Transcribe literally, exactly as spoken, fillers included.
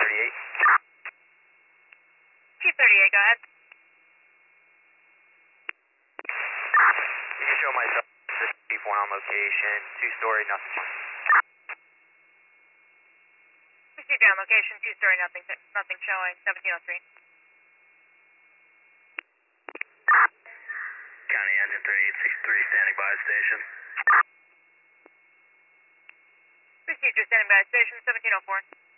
thirty-eight. Chief thirty-eight, go ahead. Can you show myself this Chief one on location, two-story, nothing. Received on location, two-story, nothing, nothing showing, seventeen oh three. County engine thirty-eight sixty-three standing by station. Received, you're standing by station, seventeen oh four.